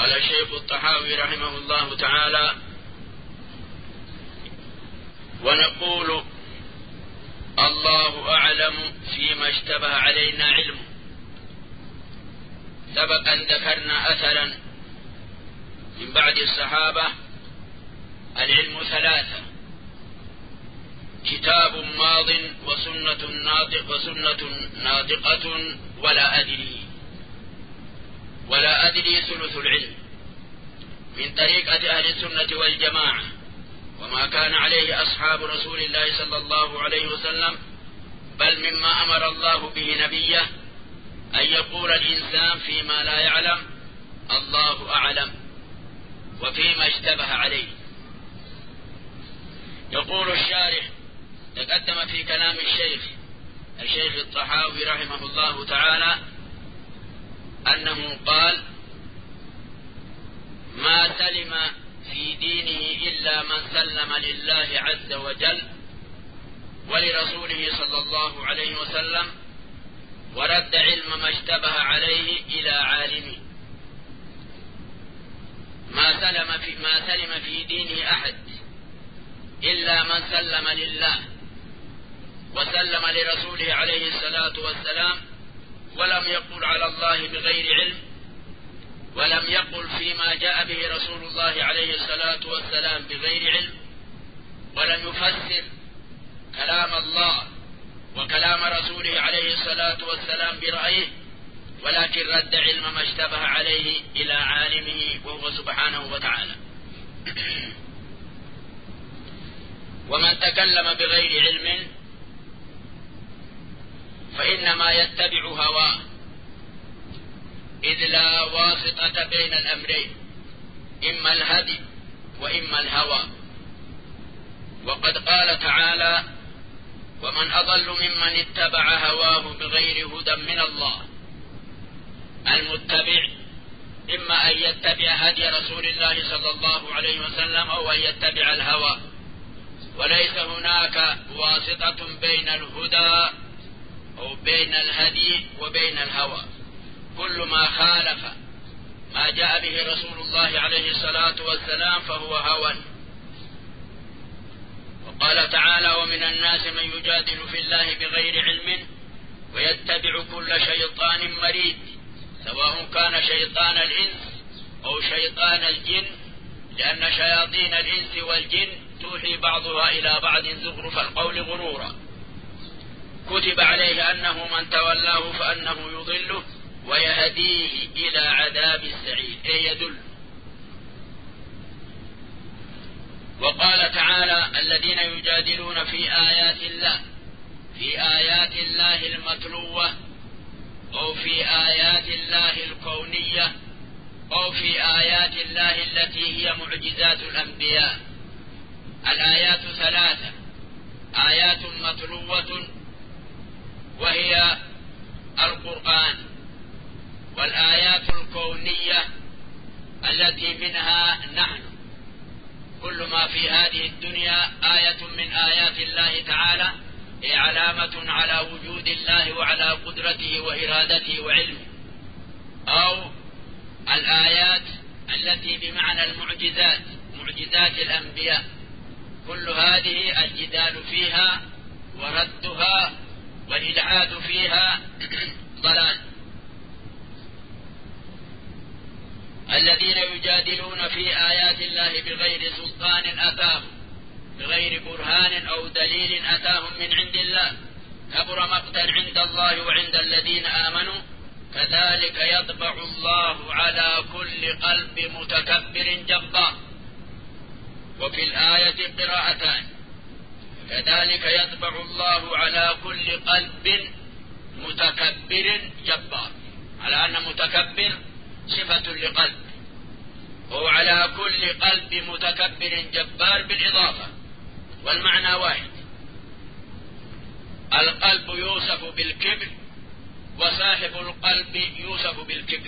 قال الشيخ الطحاوي رحمه الله تعالى: ونقول الله أعلم فيما اشتبه علينا علمه. سبق أن ذكرنا أثرا من بعد الصحابة: العلم ثلاثة: كتاب ماض وسنة ناطقة ولا أدري ثلث العلم، من طريقة أهل السنة والجماعة، وما كان عليه أصحاب رسول الله صلى الله عليه وسلم، بل مما أمر الله به نبيه أن يقول الإنسان فيما لا يعلم الله أعلم وفيما اشتبه عليه. يقول الشارح: تقدم في كلام الشيخ الطحاوي رحمه الله تعالى أنه قال: ما سلم في دينه إلا من سلم لله عز وجل ولرسوله صلى الله عليه وسلم، ورد علم ما اشتبه عليه إلى عالمه. ما سلم في دينه أحد إلا من سلم لله وسلم لرسوله عليه الصلاة والسلام، ولم يقل على الله بغير علم، ولم يقل فيما جاء به رسول الله عليه الصلاة والسلام بغير علم، ولم يفسر كلام الله وكلام رسوله عليه الصلاة والسلام برأيه، ولكن رد علم ما اشتبه عليه إلى عالمه وهو سبحانه وتعالى. ومن تكلم بغير علم فإنما يتبع هواه، إذ لا واسطة بين الأمرين، إما الهدي وإما الهوى. وقد قال تعالى: ومن أضل ممن اتبع هواه بغير هدى من الله. المتبع إما أن يتبع هدي رسول الله صلى الله عليه وسلم أو أن يتبع الهوى، وليس هناك واسطة بين الهدى أو بين الهدي وبين الهوى. كل ما خالف ما جاء به رسول الله عليه الصلاة والسلام فهو هوى. وقال تعالى: ومن الناس من يجادل في الله بغير علم ويتبع كل شيطان مريد، سواء كان شيطان الإنس أو شيطان الجن، لأن شياطين الإنس والجن توحي بعضها إلى بعض زخرف القول غرورا. كتب عليه أنه من تولاه فأنه يضله ويهديه إلى عذاب السعير، أي يدل. وقال تعالى: الذين يجادلون في آيات الله المتلوة، أو في آيات الله الكونية، أو في آيات الله التي هي معجزات الأنبياء. الآيات ثلاثة: آيات متلوة وهي القرآن، والآيات الكونية التي منها نحن. كل ما في هذه الدنيا آية من آيات الله تعالى، هي علامة على وجود الله وعلى قدرته وإرادته وعلمه. أو الآيات التي بمعنى المعجزات، معجزات الأنبياء، كل هذه الجدال فيها وردها والإلحاد فيها ضلال. الذين يجادلون في آيات الله بغير سلطان أتاهم، بغير برهان أو دليل أتاهم من عند الله، كبر مقتا عند الله وعند الذين آمنوا، كذلك يطبع الله على كل قلب متكبر جبار. وفي الآية قراءتان: كذلك يطبع الله على كل قلب متكبر جبار، على أن متكبر صفة لقلب، وعلى كل قلب متكبر جبار بالإضافة، والمعنى واحد. القلب يوصف بالكبر، وصاحب القلب يوصف بالكبر.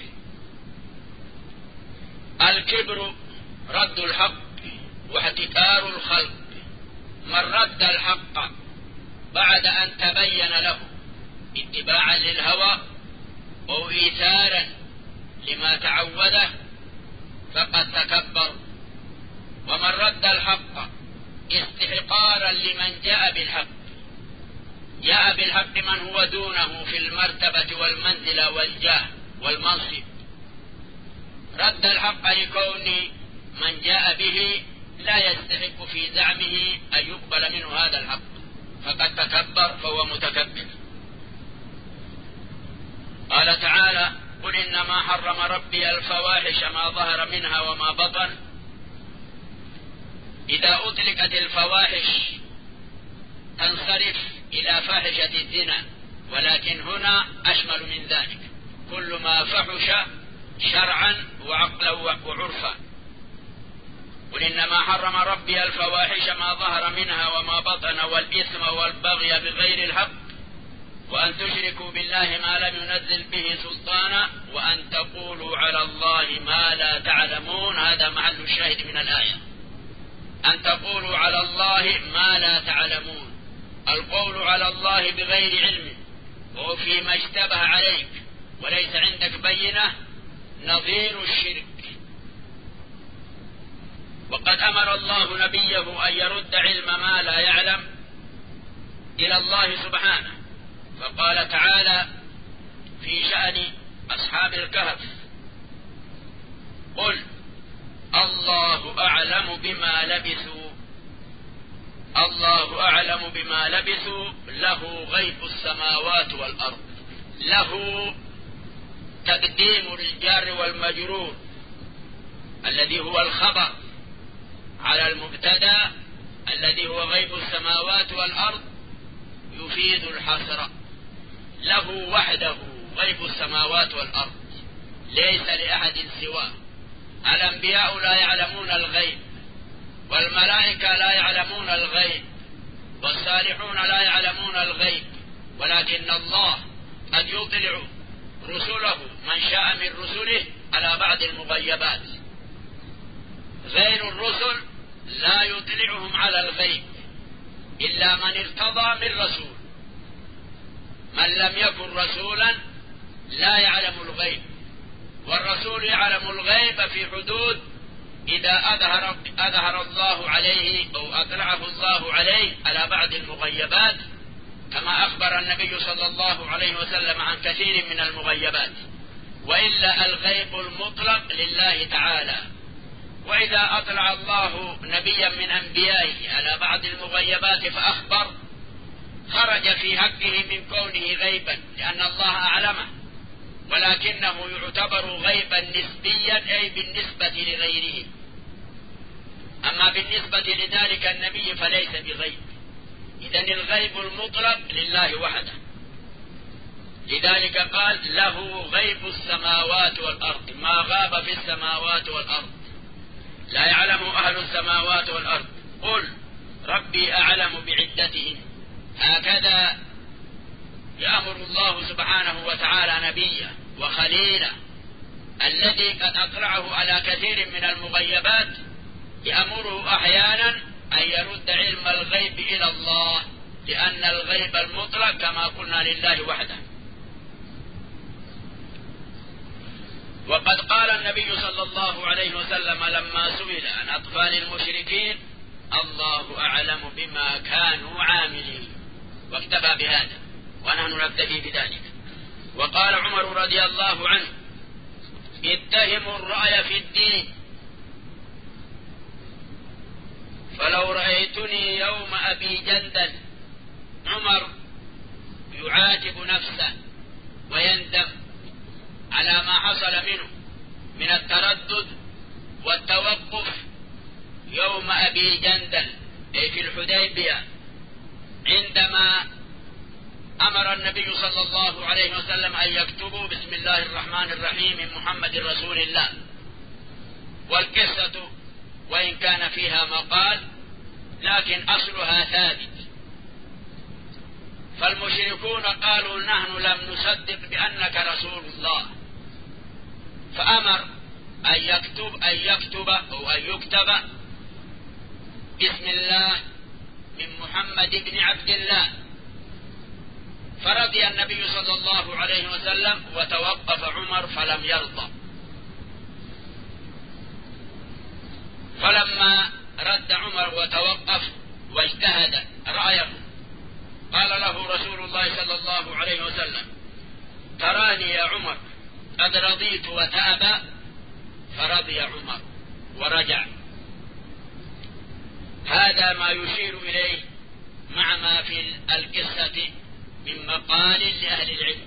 الكبر رد الحق واحتكار الخلق. من رد الحق بعد أن تبين له اتباعا للهوى أو إيثارا لما تعوده فقد تكبر. ومن رد الحق استحقارا لمن جاء بالحق، جاء بالحق من هو دونه في المرتبة والمنزلة والجاه والمنصب، رد الحق لكون من جاء به لا يستحق في زعمه أن يقبل منه هذا الحق، فقد تكبر فهو متكبر. قال تعالى: قل إنما حرم ربي الفواحش ما ظهر منها وما بطن. إذا أطلقت الفواحش تنصرف إلى فاحشة الزنا، ولكن هنا أشمل من ذلك، كل ما فحش شرعا وعقلا وعرفا. قل إنما حرم ربي الفواحش ما ظهر منها وما بطن والإثم والبغي بغير الحق وأن تشركوا بالله ما لم ينزل به سلطانا وأن تقولوا على الله ما لا تعلمون. هذا محل الشاهد من الآية، أن تقولوا على الله ما لا تعلمون. القول على الله بغير علم وهو فيما اشتبه عليك وليس عندك بينة نظير الشرك. وقد أمر الله نبيه أن يرد علم ما لا يعلم إلى الله سبحانه، فقال تعالى في شأن أصحاب الكهف: قل الله أعلم بما لبثوا، الله أعلم بما لبثوا له غيب السماوات والأرض. له تقديم الجار والمجرور الذي هو الخبر على المبتدأ الذي هو غيب السماوات والأرض يفيد الحصر. له وحده غيب السماوات والأرض، ليس لأحد سواه. الأنبياء لا يعلمون الغيب، والملائكة لا يعلمون الغيب، والصالحون لا يعلمون الغيب، ولكن الله قد يطلع رسله من شاء من رسله على بعض المغيبات. غير الرسل لا يطلعهم على الغيب إلا من ارتضى من رسول. من لم يكن رسولا لا يعلم الغيب، والرسول يعلم الغيب في حدود إذا أظهر الله عليه أو أطلعه الله عليه على بعض المغيبات، كما أخبر النبي صلى الله عليه وسلم عن كثير من المغيبات. وإلا الغيب المطلق لله تعالى. وإذا أطلع الله نبيا من أنبيائه على بعض المغيبات فأخبر، خرج في حقه من كونه غيبا لأن الله أعلمه، ولكنه يعتبر غيبا نسبيا أي بالنسبة لغيره. أما بالنسبة لذلك النبي فليس بغيب. إذن الغيب المطلق لله وحده، لذلك قال له غيب السماوات والأرض، ما غاب في السماوات والأرض لا يعلم أهل السماوات والأرض. قل ربي أعلم بعدتهم. هكذا يأمر الله سبحانه وتعالى نبيه وخليله الذي قد أطلعه على كثير من المغيبات، يأمره أحيانا أن يرد علم الغيب إلى الله، لأن الغيب المطلق كما قلنا لله وحده. وقد قال النبي صلى الله عليه وسلم لما سئل عن أطفال المشركين: الله أعلم بما كانوا عاملين. واكتفى بهذا ونحن نكتفي بذلك. وقال عمر رضي الله عنه: اتهموا الرأي في الدين، فلو رأيتني يوم أبي جندل. عمر يعاتب نفسه ويندم على ما حصل منه من التردد والتوقف يوم أبي جندل أي في الحديبية، عندما أمر النبي صلى الله عليه وسلم أن يكتبوا بسم الله الرحمن الرحيم من محمد رسول الله. والقصة وإن كان فيها مقال لكن أصلها ثابت. فالمشركون قالوا: نحن لم نصدق بأنك رسول الله، فأمر أن يكتب أو أن يكتب بسم الله من محمد بن عبد الله. فرضي النبي صلى الله عليه وسلم وتوقف عمر فلم يرضى. فلما رد عمر وتوقف واجتهد رأيه قال له رسول الله صلى الله عليه وسلم: تراني يا عمر قد رضيت وتاب، فرضي عمر ورجع. هذا ما يشير إليه مع ما في القصة من مقال لأهل العلم.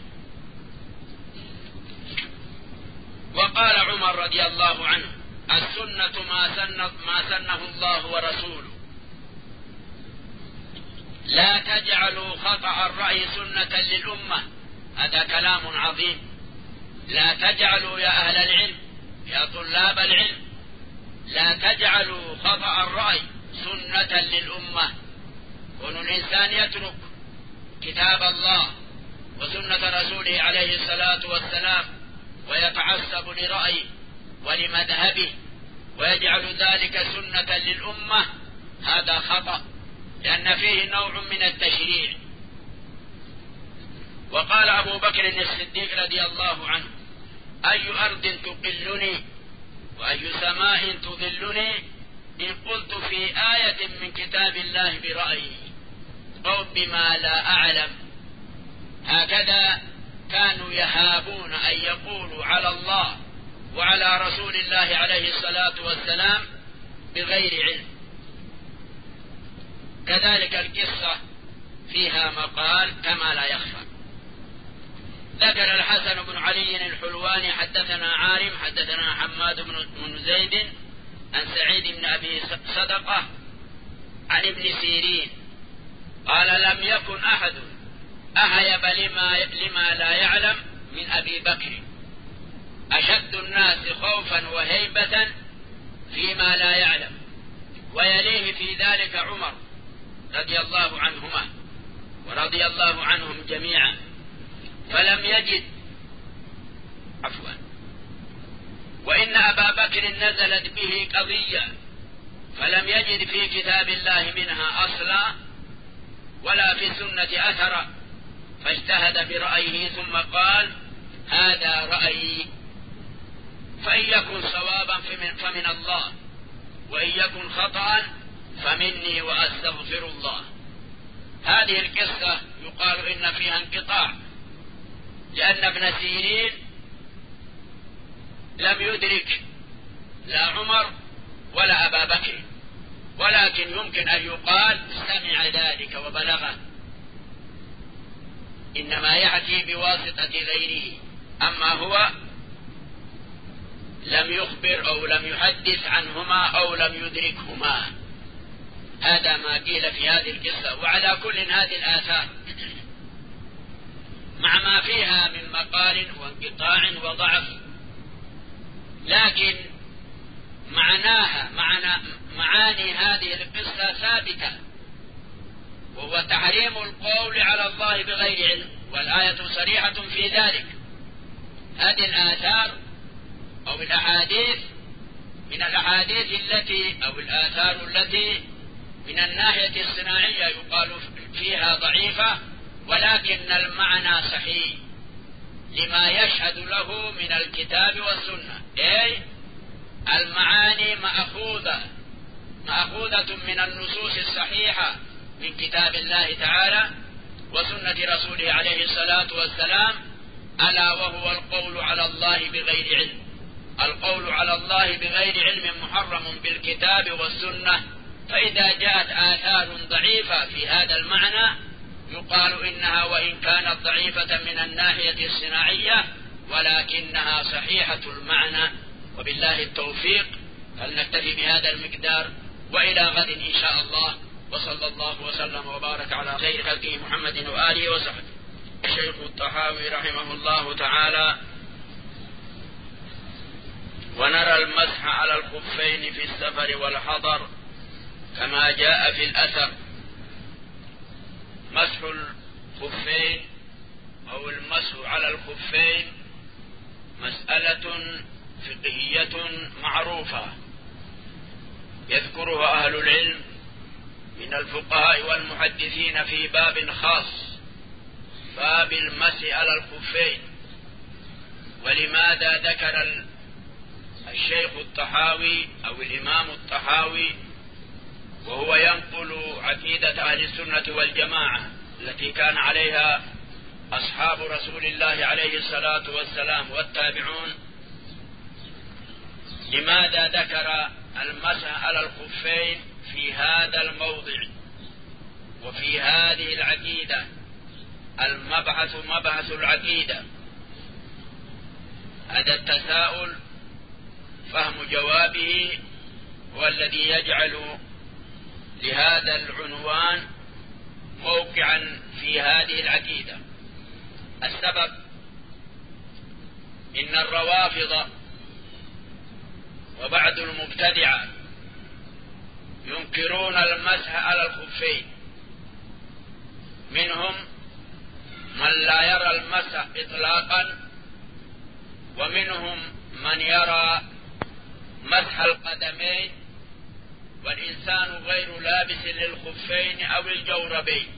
وقال عمر رضي الله عنه: السنة ما سنه الله ورسوله، لا تجعلوا خطأ الرأي سنة للأمة. هذا كلام عظيم. لا تجعلوا يا أهل العلم، يا طلاب العلم، لا تجعلوا خطأ الرأي سنة للأمة. كون الإنسان يترك كتاب الله وسنة رسوله عليه الصلاة والسلام ويتعصب لرأيه ولمذهبه ويجعل ذلك سنة للأمة، هذا خطأ، لأن فيه نوع من التشريع. وقال أبو بكر الصديق رضي الله عنه: أي أرض تقلني وأي سماء تظلني إن قلت في آية من كتاب الله برأيي أو بما لا أعلم. هكذا كانوا يهابون أن يقولوا على الله وعلى رسول الله عليه الصلاة والسلام بغير علم. كذلك القصة فيها مقال كما لا يخفى. ذكر الحسن بن علي الحلواني: حدثنا عارم حدثنا حماد بن زيد عن سعيد بن أبي صدقة عن ابن سيرين قال: لم يكن أحد أهيب لما لا يعلم من أبي بكر، أشد الناس خوفا وهيبة فيما لا يعلم، ويليه في ذلك عمر رضي الله عنهما ورضي الله عنهم جميعا. فلم يجد وإن أبا بكر نزلت به قضية فلم يجد في كتاب الله منها أصلا ولا في السنة أثرا، فاجتهد برأيه ثم قال: هذا رأيي، فإن يكن صوابا فمن الله، وإن يكن خطأ فمني وأستغفر الله. هذه القصة يقال إن فيها انقطاع، لأن ابن سيرين لم يدرك لا عمر ولا أبا بكر، ولكن يمكن أن يقال سمع ذلك وبلغه، إنما يأتي بواسطة غيره، أما هو لم يخبر أو لم يحدث عنهما أو لم يدركهما. هذا ما قيل في هذه القصة. وعلى كل هذه الآثار مع ما فيها من مقال وانقطاع وضعف، لكن معاني هذه القصة ثابتة، وهو تحريم القول على الله بغير علم، والآية صريحة في ذلك. هذه الآثار أو الأحاديث من الأحاديث التي أو الآثار التي من الناحية الصناعية يقال فيها ضعيفة، ولكن المعنى صحيح لما يشهد له من الكتاب والسنة، أي المعاني مأخوذة من النصوص الصحيحة من كتاب الله تعالى وسنة رسوله عليه الصلاة والسلام، ألا وهو القول على الله بغير علم. القول على الله بغير علم محرم بالكتاب والسنة، فإذا جاءت آثار ضعيفة في هذا المعنى يقال إنها وإن كانت ضعيفة من الناحية الصناعية ولكنها صحيحة المعنى. وبالله التوفيق، فلنكتفي بهذا المقدار، وإلى غد إن شاء الله، وصلى الله وسلم وبارك على خير خلقه محمد وآله وصحبه. الشيخ الطحاوي رحمه الله تعالى: ونرى المسح على الخفين في السفر والحضر كما جاء في الأثر. مسح الخفين أو المسح على الخفين مسألة فقهية معروفة يذكرها أهل العلم من الفقهاء والمحدثين في باب خاص، باب المسح على الخفين. ولماذا ذكر الشيخ الطحاوي أو الإمام الطحاوي وهو ينقل عقيدة أهل السنة والجماعة التي كان عليها أصحاب رسول الله عليه الصلاة والسلام والتابعون، لماذا ذكر المسح على الخفين في هذا الموضع وفي هذه العقيدة؟ المبحث مبحث العقيدة. هذا التساؤل فهم جوابه هو الذي يجعل لهذا العنوان موقعا في هذه العقيدة. السبب إن الروافض وبعض المبتدعة ينكرون المسح على الخفين، منهم من لا يرى المسح إطلاقا، ومنهم من يرى مسح القدمين والإنسان غير لابس للخفين أو الجوربين،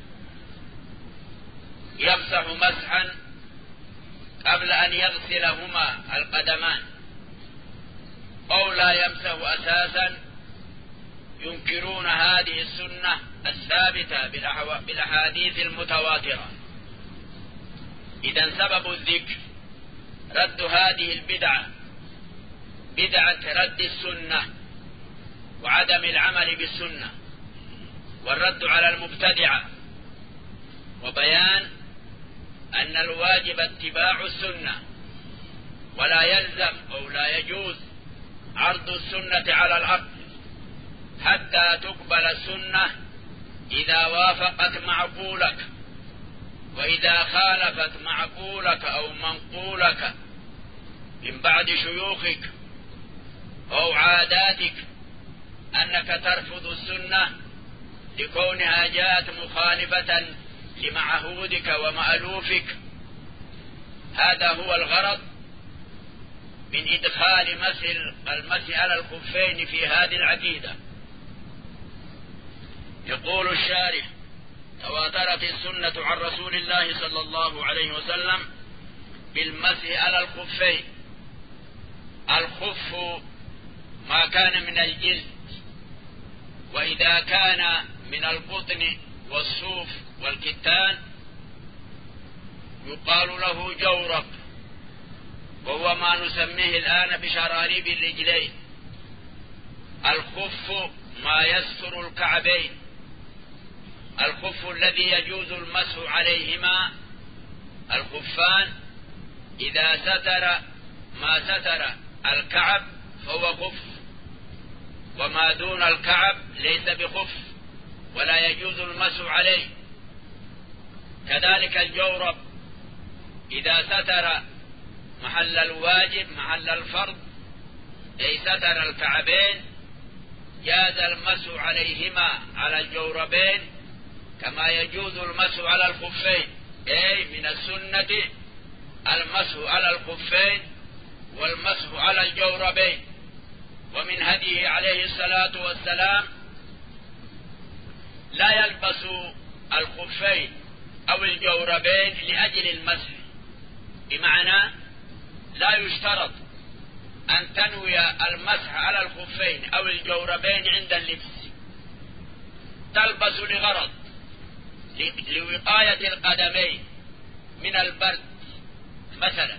يمسح مسحا قبل أن يغسلهما القدمان، أو لا يمسح أساسا. ينكرون هذه السنة الثابتة بالأحاديث المتواترة. إذن سبب الذكر رد هذه البدعة، بدعة رد السنة وعدم العمل بالسنة، والرد على المبتدعة، وبيان أن الواجب اتباع السنة، ولا يلزم أو لا يجوز عرض السنة على العقل حتى تقبل السنة إذا وافقت معقولك، وإذا خالفت معقولك أو منقولك من بعد شيوخك أو عاداتك أنك ترفض السنة لكونها جاءت مخالفة لمعهودك ومألوفك. هذا هو الغرض من إدخال المسح على الخفين في هذه العقيدة. يقول الشارح: تواترت السنة عن رسول الله صلى الله عليه وسلم بالمسح على الخفين. الخف ما كان من الجلد، وإذا كان من القطن والصوف والكتان يقال له جورب، وهو ما نسميه الآن بشراريب الرجلين. الخف ما يستر الكعبين، الخف الذي يجوز المسح عليهما. الخفان إذا ستر ما ستر الكعب فهو خف، وما دون الكعب ليس بخف ولا يجوز المسح عليه. كذلك الجورب إذا ستر محل الواجب محل الفرض، أي ستر الكعبين، جاز المسح عليهما على الجوربين كما يجوز المسح على الخفين. أي من السنة المسح على الخفين والمسح على الجوربين. ومن هديه عليه الصلاة والسلام لا يلبس الخفين أو الجوربين لأجل المسح، بمعنى لا يشترط أن تنوي المسح على الخفين أو الجوربين عند اللبس، تلبس لغرض لوقاية القدمين من البرد مثلا،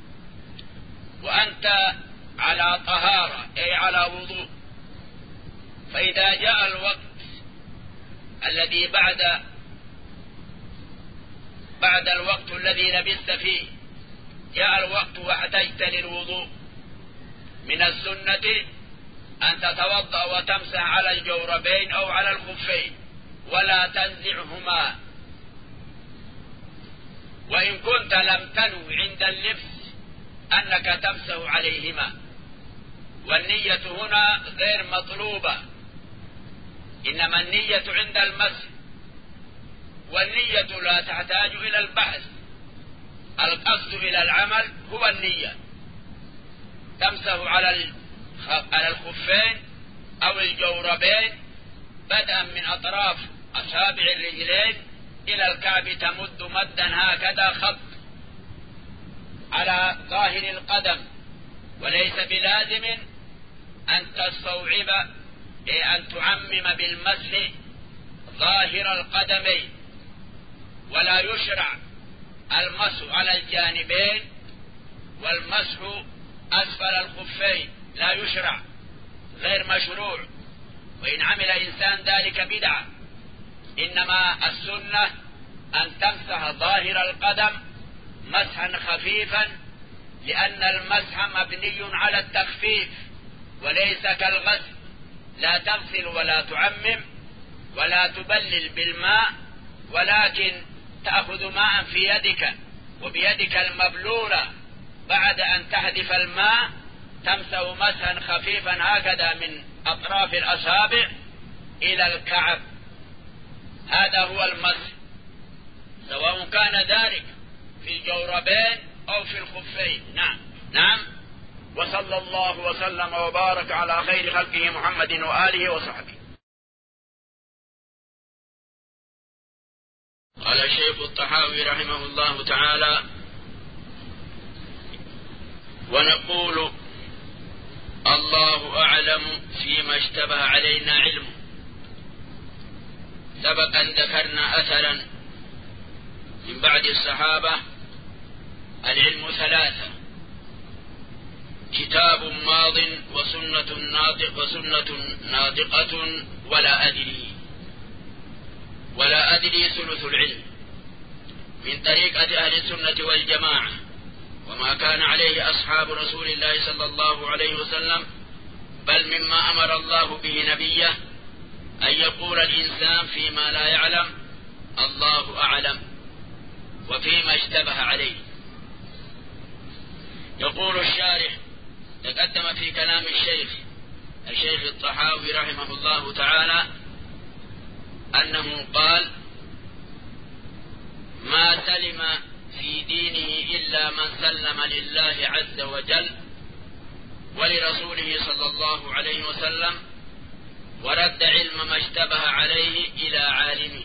وأنت على طهارة أي على وضوء، فإذا جاء الوقت الذي بعد الوقت الذي لبست فيه، جاء الوقت واحتجت للوضوء، من السنة أن تتوضأ وتمسح على الجوربين أو على الخفين ولا تنزعهما. وإن كنت لم تنو عند اللبس أنك تمسح عليهما، والنية هنا غير مطلوبة، إنما النية عند المسح، والنية لا تحتاج إلى البحث، القصد إلى العمل هو النية. تمسح على الخفين أو الجوربين بدءا من أطراف أصابع الرجلين إلى الكعب، تمد مدا هكذا خط على ظاهر القدم وليس بلازم أن تستوعب أن تعمم بالمسح ظاهر القدمين، ولا يشرع المسح على الجانبين والمسح أسفل الخفين، لا يشرع، غير مشروع. وإن عمل إنسان ذلك بدعة، إنما السنة أن تمسح ظاهر القدم مسحا خفيفا، لأن المسح مبني على التخفيف وليس كالغسل، لا تغسل ولا تعمم ولا تبلل بالماء، ولكن تأخذ ماء في يدك وبيدك المبلولة بعد أن تحذف الماء تمسح مسحا خفيفا هكذا من أطراف الأصابع إلى الكعب. هذا هو المسح، سواء كان ذلك في الجوربين أو في الخفين. نعم. وصلى الله وسلم وبارك على خير خلقه محمد وآله وصحبه. قال الشيخ الطحاوي رحمه الله تعالى: ونقول الله أعلم فيما اشتبه علينا علمه. سبق أن ذكرنا أثرا من بعد الصحابة: العلم ثلاثة: كتاب ماض وسنة ناطقة ولا أدري ثلث العلم، من طريقة أهل السنة والجماعة، وما كان عليه أصحاب رسول الله صلى الله عليه وسلم، بل مما أمر الله به نبيه أن يقول الإنسان فيما لا يعلم الله أعلم وفيما اشتبه عليه. يقول الشارح: تقدم في كلام الشيخ الطحاوي رحمه الله تعالى أنه قال: ما سلم في دينه إلا من سلم لله عز وجل ولرسوله صلى الله عليه وسلم، ورد علم ما اشتبه عليه إلى عالمه.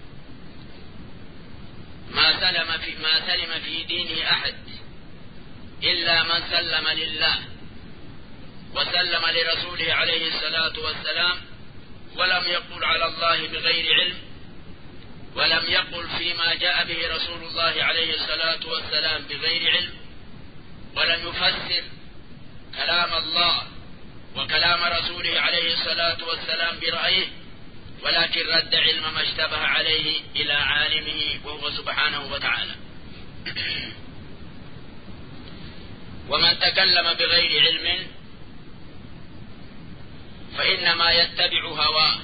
ما سلم في دينه أحد إلا من سلم لله وسلم لرسوله عليه الصلاة والسلام، ولم يقل على الله بغير علم، ولم يقل فيما جاء به رسول الله عليه الصلاة والسلام بغير علم، ولم يفسر كلام الله وكلام رسوله عليه الصلاة والسلام برأيه، ولكن رد علم ما اشتبه عليه إلى عالمه وهو سبحانه وتعالى. ومن تكلم بغير علم فإنما يتبع هواه،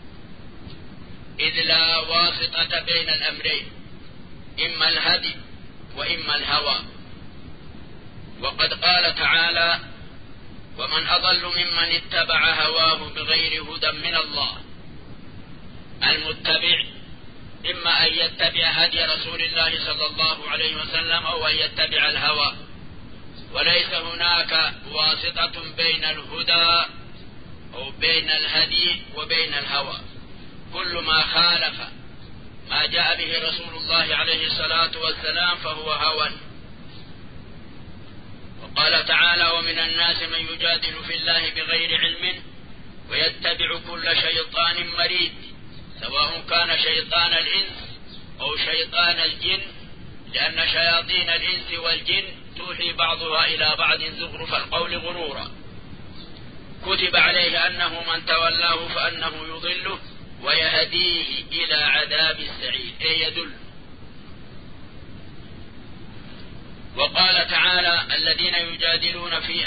إذ لا واسطة بين الأمرين، إما الهدي وإما الهوى. وقد قال تعالى: ومن أضل ممن اتبع هواه بغير هدى من الله. المتبع إما أن يتبع هدي رسول الله صلى الله عليه وسلم أو أن يتبع الهوى، وليس هناك واسطة بين الهدى أو بين الهدي وبين الهوى. كل ما خالف ما جاء به رسول الله عليه الصلاة والسلام فهو هوى. وقال تعالى: ومن الناس من يجادل في الله بغير علم ويتبع كل شيطان مريد، سواء كان شيطان الإنس أو شيطان الجن، لأن شياطين الإنس والجن توحي بعضها إلى بعض زخرف القول غرورا. كتب عليه أنه من تولاه فأنه يضله ويهديه إلى عذاب السعير، أي يدل. وقال تعالى: الذين يجادلون في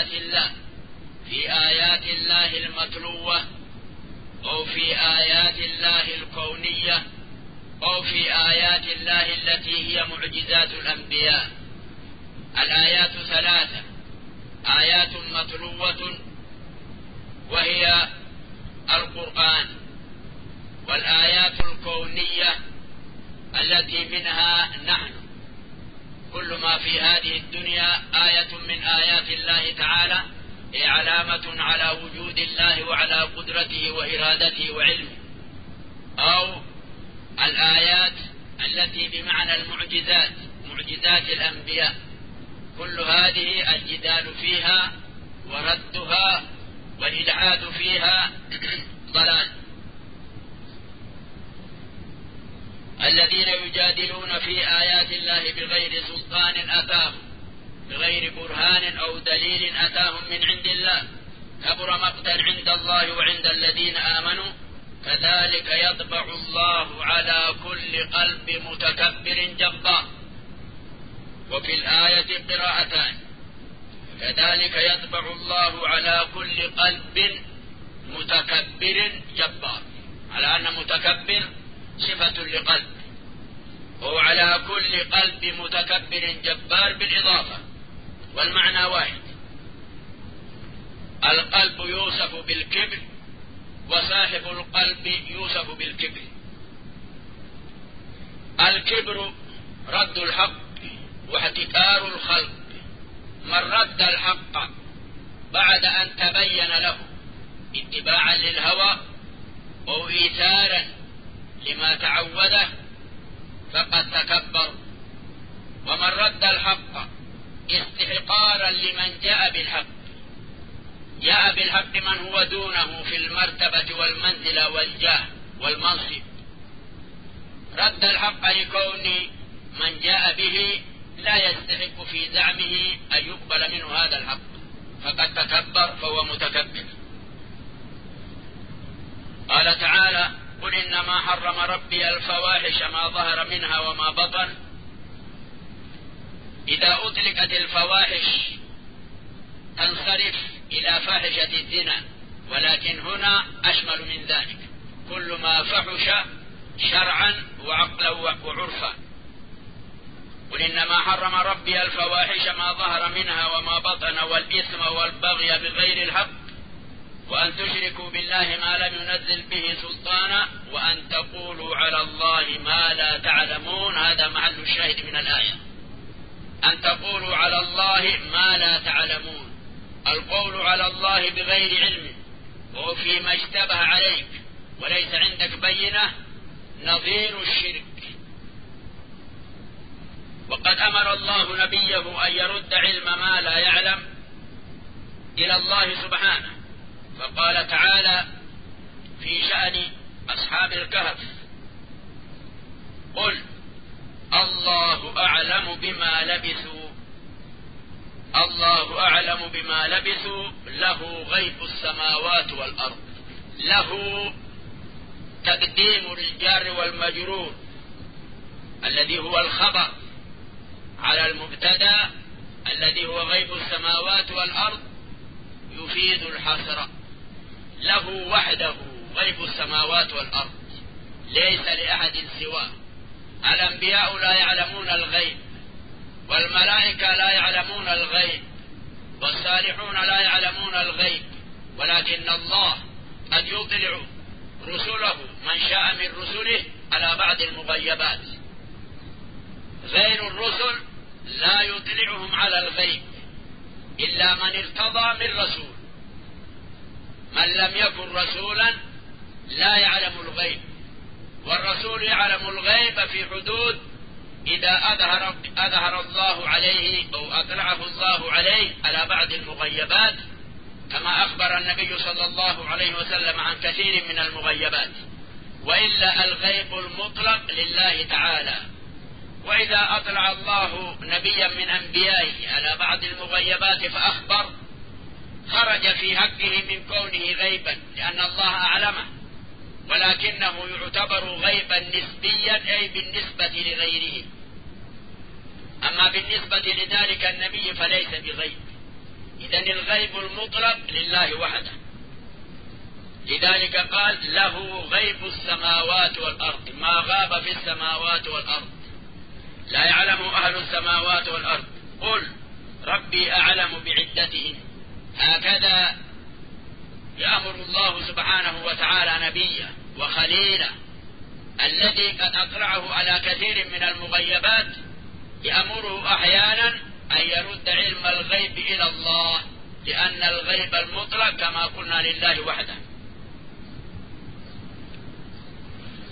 آيات الله المتلوة، أو في آيات الله الكونية، أو في آيات الله التي هي معجزات الأنبياء. الآيات ثلاثة: آيات متلوة وهي القرآن، والآيات الكونية التي منها نحن. كل ما في هذه الدنيا آية من آيات الله تعالى، هي علامة على وجود الله وعلى قدرته وإرادته وعلمه. أو الآيات التي بمعنى المعجزات، معجزات الأنبياء، كل هذه الجدال فيها وردها والإلحاد فيها ضلال. الذين يجادلون في آيات الله بغير سلطان أتاهم، بغير برهان أو دليل أتاهم من عند الله، كبر مقتا عند الله وعند الذين آمنوا، كذلك يطبع الله على كل قلب متكبر جبار. وفي الآية قراءتان: كذلك يطبع الله على كل قلب متكبر جبار، على أن متكبر صفة لقلب، وهو على كل قلب متكبر جبار بالإضافة، والمعنى واحد. القلب يوصف بالكبر، وصاحب القلب يوصف بالكبر. الكبر رد الحق واحتكار الخلق. من رد الحق بعد أن تبين له اتباعا للهوى أو إيثارا لما تعوده فقد تكبر. ومن رد الحق استحقارا لمن جاء بالحق، جاء بالحق من هو دونه في المرتبة والمنزلة والجاه والمنصب، رد الحق لكون من جاء به لا يستحق في زعمه أن يقبل منه هذا الحق، فقد تكبر فهو متكبر. قال تعالى: قل إنما حرم ربي الفواحش ما ظهر منها وما بطن. إذا أطلقت الفواحش تنصرف إلى فاحشة الزنا، ولكن هنا أشمل من ذلك، كل ما فحش شرعا وعقلا وعرفا. قل إنما حرم ربي الفواحش ما ظهر منها وما بطن والإثم والبغي بغير الحق وأن تشركوا بالله ما لم ينزل به سلطانا وأن تقولوا على الله ما لا تعلمون. هذا محل الشاهد من الآية، أن تقولوا على الله ما لا تعلمون. القول على الله بغير علم وهو فيما اشتبه عليك وليس عندك بينة نظير الشرك. وقد أمر الله نبيه أن يرد علم ما لا يعلم إلى الله سبحانه، فقال تعالى في شأن أصحاب الكهف: قل الله أعلم بما لبثوا، الله أعلم بما لبثوا له غيب السماوات والأرض. له تقديم الجار والمجرور الذي هو الخبر على المبتدأ الذي هو غيب السماوات والأرض يفيد الحصر. له وحده غيب السماوات والأرض، ليس لأحد سواه. الأنبياء لا يعلمون الغيب، والملائكة لا يعلمون الغيب، والصالحون لا يعلمون الغيب، ولكن الله قد يطلع رسله من شاء من رسله على بعض المغيبات. غير الرسل لا يطلعهم على الغيب إلا من ارتضى من رسول. من لم يكن رسولا لا يعلم الغيب، والرسول يعلم الغيب في حدود إذا أظهر الله عليه أو أطلعه الله عليه على بعض المغيبات، كما أخبر النبي صلى الله عليه وسلم عن كثير من المغيبات. وإلا الغيب المطلق لله تعالى. وإذا أطلع الله نبيا من أنبيائه على بعض المغيبات فأخبر، خرج في حقه من كونه غيبا لأن الله أعلمه، ولكنه يعتبر غيبا نسبيا أي بالنسبة لغيره. أما بالنسبة لذلك النبي فليس بغيب. إذن الغيب المطلق لله وحده. لذلك قال: له غيب السماوات والأرض، ما غاب في السماوات والأرض لا يعلم أهل السماوات والأرض. قل ربي أعلم بعدتهم. هكذا يأمر الله سبحانه وتعالى نبيه وخليله الذي قد أطلعه على كثير من المغيبات، يأمره أحيانا أن يرد علم الغيب إلى الله، لأن الغيب المطلق كما قلنا لله وحده.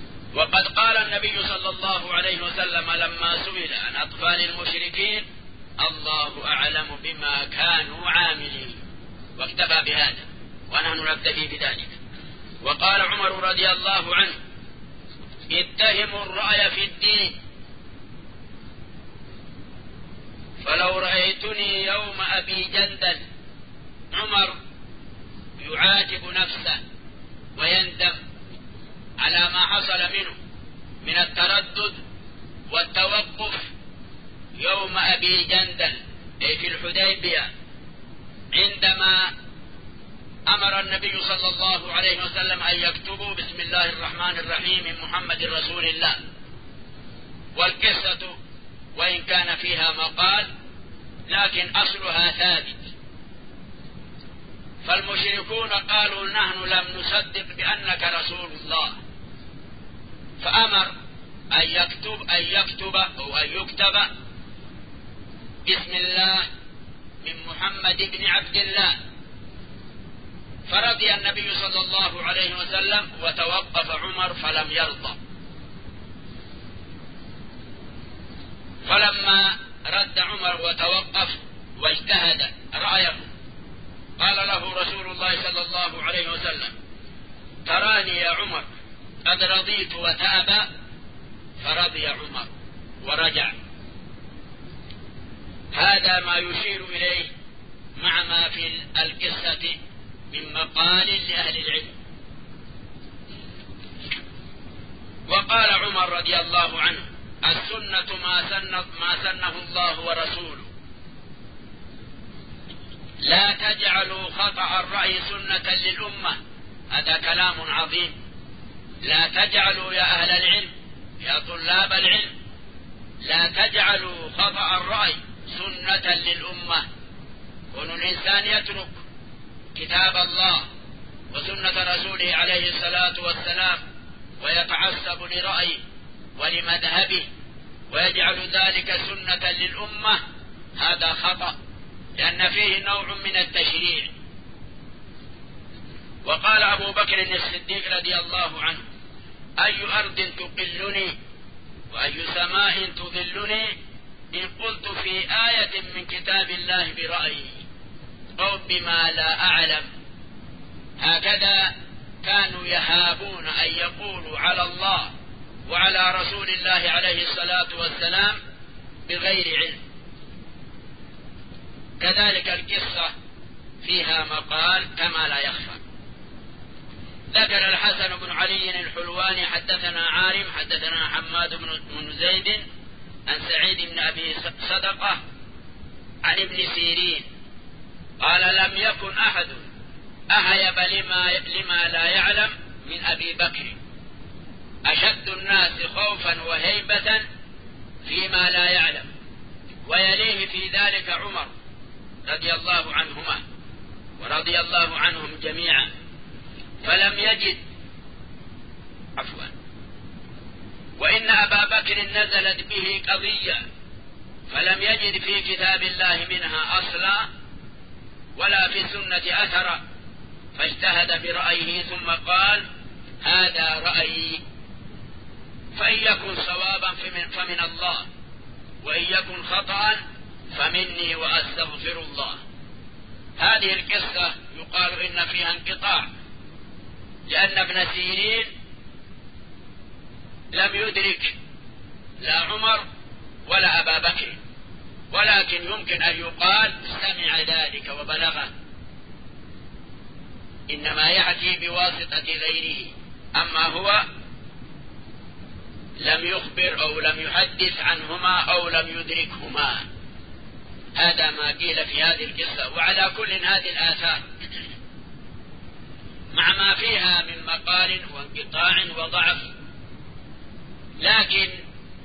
وقد قال النبي صلى الله عليه وسلم لما سئل عن أطفال المشركين: الله أعلم بما كانوا عاملين. واكتفى بهذا ونحن نكتفي بذلك. وقال عمر رضي الله عنه: اتهموا الرأي في الدين، فلو رأيتني يوم أبي جندل. عمر يعاتب نفسه ويندم على ما حصل منه من التردد والتوقف يوم أبي جندل، أي في الحديبية، عندما أمر النبي صلى الله عليه وسلم أن يكتبوا بسم الله الرحمن الرحيم من محمد رسول الله. والقصة وإن كان فيها مقال لكن أصلها ثابت. فالمشركون قالوا: نحن لم نصدق بأنك رسول الله، فأمر أن يكتب أو أن يكتب بسم الله من محمد بن عبد الله. فرضي النبي صلى الله عليه وسلم وتوقف عمر فلم يرضى. فلما رد عمر وتوقف واجتهد رأيه، قال له رسول الله صلى الله عليه وسلم: تراني يا عمر قد رضيت وتاب. فرضي عمر ورجع. هذا ما يشير إليه مع ما في القصة من مقال لأهل العلم. وقال عمر رضي الله عنه: السنة ما سنه الله ورسوله، لا تجعلوا خطأ الرأي سنة للأمة. هذا كلام عظيم. لا تجعلوا يا أهل العلم، يا طلاب العلم، لا تجعلوا خطأ الرأي سنة للأمة. كون الإنسان يترك كتاب الله وسنة رسوله عليه الصلاة والسلام ويتعصب لرأيه ولمذهبه ويجعل ذلك سنة للأمة، هذا خطأ، لأن فيه نوع من التشريع. وقال أبو بكر الصديق رضي الله عنه: أي أرض تقلني وأي سماء تظلني إن قلت في آية من كتاب الله برأيي أو بما لا أعلم. هكذا كانوا يهابون أن يقولوا على الله وعلى رسول الله عليه الصلاة والسلام بغير علم. كذلك القصة فيها مقال كما لا يخفى. ذكر الحسن بن علي الحلواني: حدثنا عارم حدثنا حماد بن زيد عن سعيد بن أبي صدقة عن ابن سيرين قال: لم يكن أحد أهيب لما لا يعلم من أبي بكر، أشد الناس خوفا وهيبة فيما لا يعلم، ويليه في ذلك عمر رضي الله عنهما ورضي الله عنهم جميعا. فلم يجد وإن أبا بكر نزلت به قضية فلم يجد في كتاب الله منها أصلا ولا في السنة أثرا، فاجتهد برأيه ثم قال: هذا رأيي، فإن يكن صوابا فمن الله، وإن يكن خطأ فمني وأستغفر الله. هذه القصة يقال إن فيها انقطاع، لأن ابن سيرين لم يدرك لا عمر ولا أبا بكر، ولكن يمكن أن يقال سمع ذلك وبلغه، إنما يحكي بواسطة غيره، أما هو لم يخبر أو لم يحدث عنهما أو لم يدركهما. هذا ما قيل في هذه القصة. وعلى كل هذه الآثار مع ما فيها من مقال وانقطاع وضعف، لكن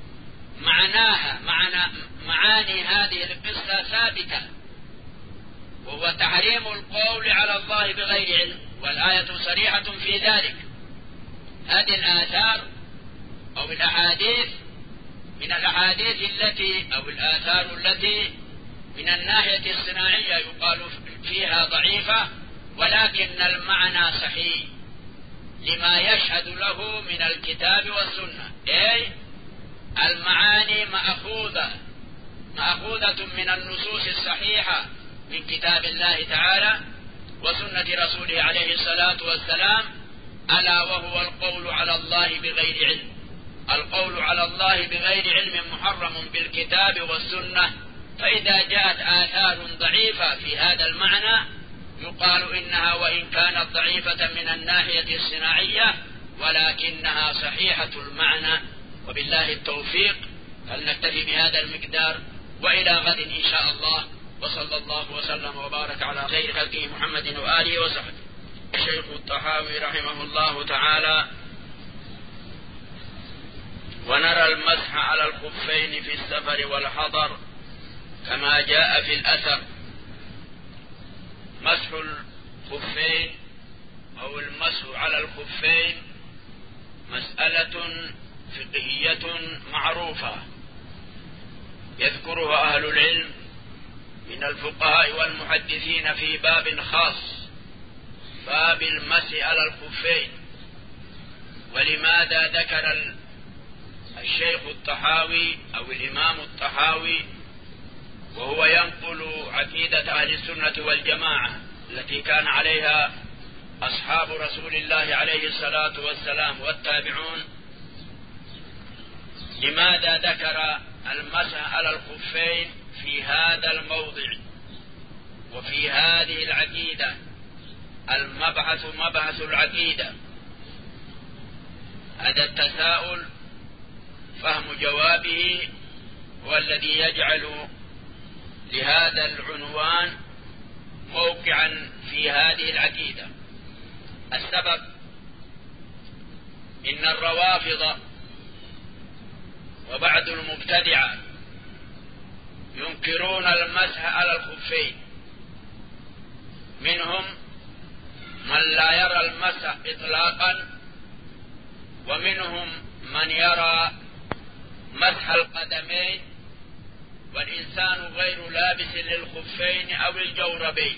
معاني هذه القصة ثابتة، وهو تحريم القول على الله بغير علم، والآية صريحة في ذلك. هذه الآثار أو الأحاديث من الأحاديث أو الآثار التي من الناحية الصناعية يقال فيها ضعيفة، ولكن المعنى صحيح لما يشهد له من الكتاب والسنة، أي المعاني مأخوذة مأخوذة من النصوص الصحيحة من كتاب الله تعالى وسنة رسوله عليه الصلاة والسلام، ألا وهو القول على الله بغير علم. القول على الله بغير علم محرم بالكتاب والسنة، فإذا جاءت آثار ضعيفة في هذا المعنى يقال إنها وإن كانت ضعيفة من الناحية الصناعية ولكنها صحيحة المعنى. وبالله التوفيق، فلنكتفي بهذا المقدار، وإلى غد إن شاء الله، وصلى الله وسلم وبارك على خير خلقه محمد وآله وصحبه. الشيخ الطحاوي رحمه الله تعالى: ونرى المسح على الخفين في السفر والحضر كما جاء في الأثر. مسح الخفين أو المسح على الخفين مسألة فقهية معروفة يذكرها أهل العلم من الفقهاء والمحدثين في باب خاص، باب المسح على الخفين. ولماذا ذكر الشيخ الطحاوي أو الإمام الطحاوي وهو ينقل عقيدة أهل السنة والجماعة التي كان عليها أصحاب رسول الله عليه الصلاة والسلام والتابعون، لماذا ذكر المسح على الخفين في هذا الموضع وفي هذه العقيدة؟ المبحث مبحث العقيدة. هذا التساؤل فهم جوابه هو الذي يجعل لهذا العنوان موقعا في هذه العقيدة. السبب إن الروافض وبعض المبتدعة ينكرون المسح على الخفين، منهم من لا يرى المسح إطلاقا، ومنهم من يرى مسح القدمين والإنسان غير لابس للخفين أو الجوربين،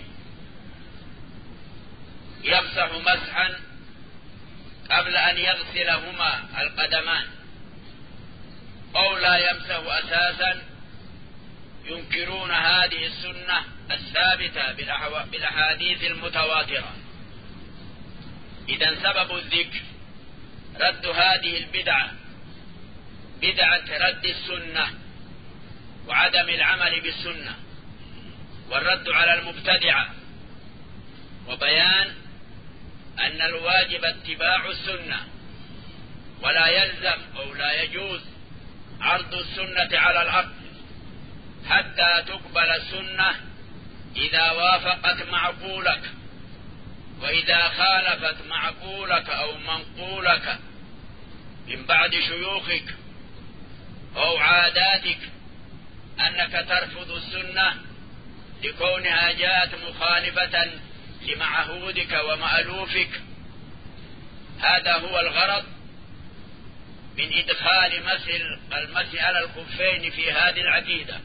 يمسح مسحا قبل أن يغسلهما القدمان، أو لا يمسح أساسا. ينكرون هذه السنة الثابتة بالأحاديث المتواترة. إذن سبب الذكر رد هذه البدعة، بدعة رد السنة وعدم العمل بالسنة، والرد على المبتدعة، وبيان أن الواجب اتباع السنة، ولا يلزم أو لا يجوز عرض السنة على العقل حتى تقبل السنة إذا وافقت معقولك، وإذا خالفت معقولك أو منقولك من بعد شيوخك أو عاداتك أنك ترفض السنة لكونها جاءت مخالفة لمعهودك ومألوفك. هذا هو الغرض من إدخال المسح على الخفين في هذه العقيدة.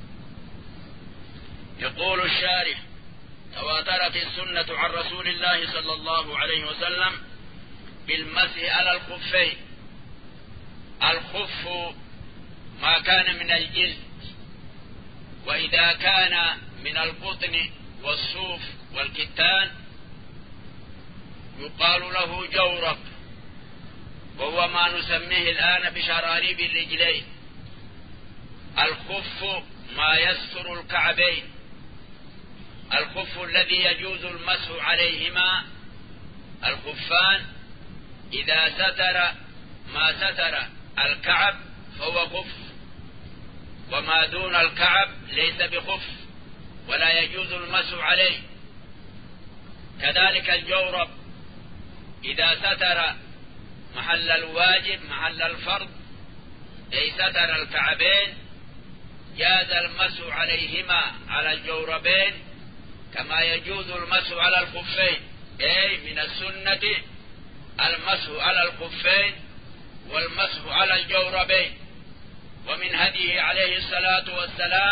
يقول الشارح: تواترت السنة عن رسول الله صلى الله عليه وسلم بالمسح على الخفين. الخف ما كان من الجلد، وإذا كان من القطن والصوف والكتان يقال له جورب، وهو ما نسميه الآن بشراريب الرجلين. الخف ما يستر الكعبين، الخف الذي يجوز المسح عليهما. الخفان إذا ستر ما ستر الكعب فهو خف، وما دون الكعب ليس بخف ولا يجوز المسح عليه. كذلك الجورب إذا ستر محل الواجب محل الفرض، أي ستر الكعبين، جاز المسح عليهما على الجوربين كما يجوز المسح على الخفين. أي من السنة المسح على الخفين والمسح على الجوربين. ومن هديه عليه الصلاة والسلام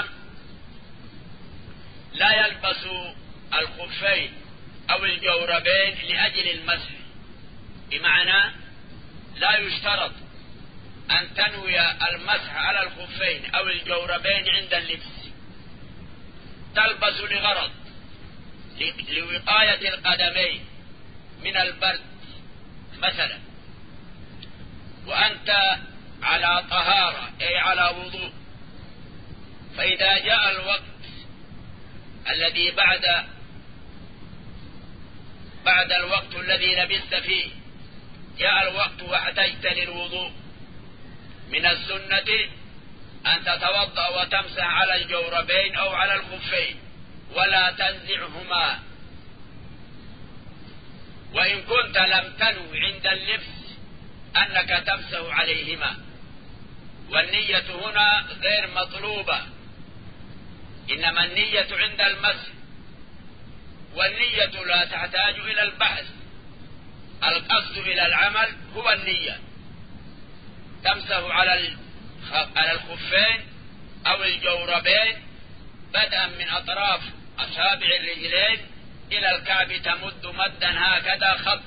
لا يلبس الخفين أو الجوربين لأجل المسح، بمعنى لا يشترط أن تنوي المسح على الخفين أو الجوربين عند اللبس. تلبس لغرض لوقاية القدمين من البرد مثلا، وأنت على طهارة أي على وضوء، فإذا جاء الوقت الذي بعد الوقت الذي لبست فيه، جاء الوقت واحتجت للوضوء، من السنة أن تتوضأ وتمسح على الجوربين أو على الخفين ولا تنزعهما. وإن كنت لم تنو عند اللبس أنك تمسح عليهما، والنية هنا غير مطلوبة، إنما النية عند المسح، والنية لا تحتاج إلى البحث، القصد إلى العمل هو النية. تمسح على الخفين أو الجوربين بدءا من أطراف أصابع الرجلين إلى الكعب، تمد مدا هكذا خط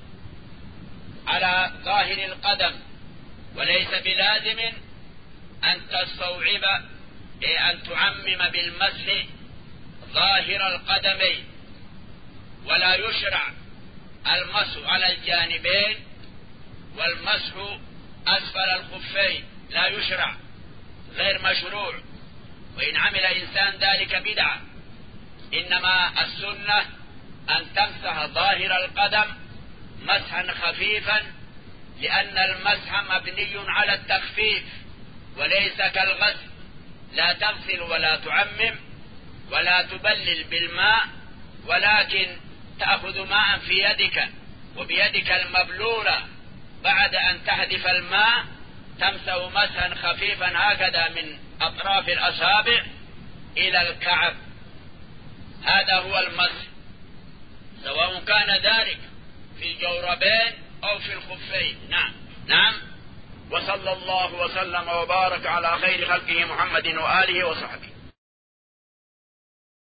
على ظاهر القدم، وليس بلازم أن تستوعب أن تعمم بالمسح ظاهر القدمين، ولا يشرع المسح على الجانبين والمسح أسفل الخفين، لا يشرع، غير مشروع، وإن عمل إنسان ذلك بدعة. إنما السنة أن تمسح ظاهر القدم مسحا خفيفا، لأن المسح مبني على التخفيف وليس كالغسل، لا تغسل ولا تعمم ولا تبلل بالماء، ولكن تأخذ ماء في يدك وبيدك المبلولة بعد أن تحدف الماء تمسح مسحا خفيفا هكذا من أطراف الأصابع إلى الكعب. هذا هو المسح، سواء كان ذلك في الجوربين أو في الخفين. نعم. وصلى الله وسلم وبارك على خير خلقه محمد وآله وصحبه.